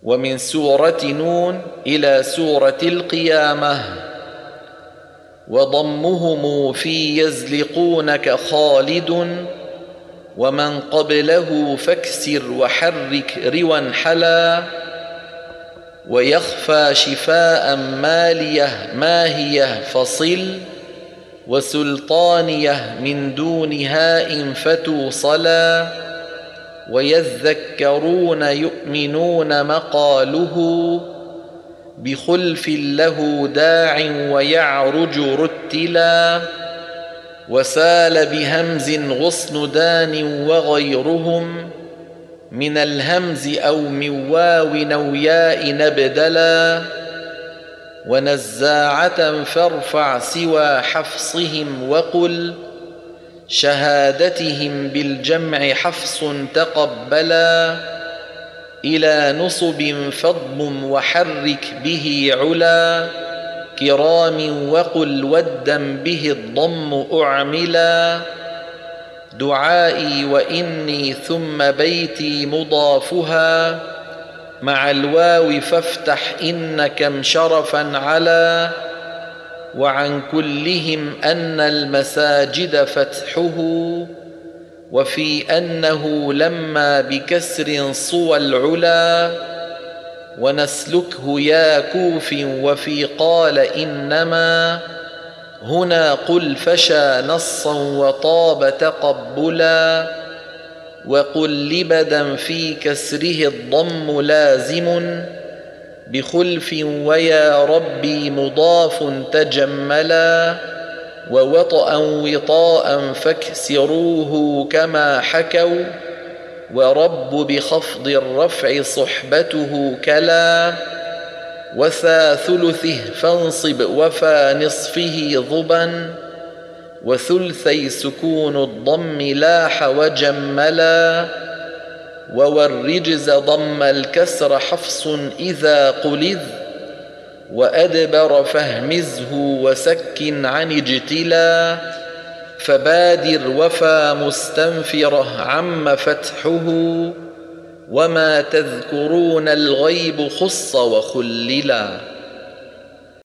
ومن سورة نون إلى سورة القيامة. وضمهم في يزلقونك خالد، ومن قبله فاكسر وحرك روا حلا. ويخفى شفاء ماليه ماهيه فصل، وسلطانيه من دون هاء فتوصلا. ويذكرون يؤمنون مقاله، بخلف له داع ويعرج رتلا. وسال بهمز غصن دان وغيرهم، من الهمز أو من واو أو ياء نبدلا. ونزاعة فارفع سوى حفصهم وقل، شهادتهم بالجمع حفص تقبلا. إلى نصب فاضم وحرك به علا، كرام وقل ودا به الضم أعملا. دعائي وإني ثم بيتي مضافها، مع الواو فافتح إن كم شرفا علا. وعن كلهم أن المساجد فتحه، وفي أنه لما بكسر صوى العلا. ونسلكه يا كوف وفي قال إنما، هنا قل فشى نصا وطاب تقبلا. وقل لبدا في كسره الضم لازم، بخلف ويا ربي مضاف تجملا. ووطأ وطاء فاكسروه كما حكوا، ورب بخفض الرفع صحبته كلا. وثا ثلثه فانصب وفا نصفه ضبا، وثلثي سكون الضم لاح وجملا. والرجز ضم الكسر حفص إذا قلذ، وأدبر فاهمزه وسكن عن اجتلا. فبادر وفا مستنفره عم فتحه، وما تذكرون الغيب خص وخللا.